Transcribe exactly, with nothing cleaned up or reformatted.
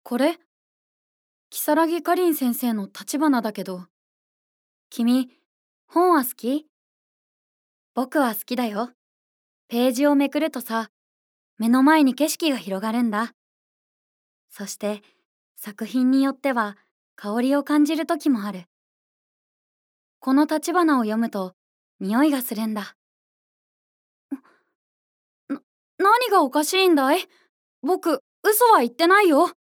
これ、如月かりん先生の立花だけど、君、本は好き？僕は好きだよ。ページをめくるとさ、目の前に景色が広がるんだ。そして、作品によっては香りを感じる時もある。この立花を読むと、匂いがするんだ。な、何がおかしいんだい？僕、嘘は言ってないよ。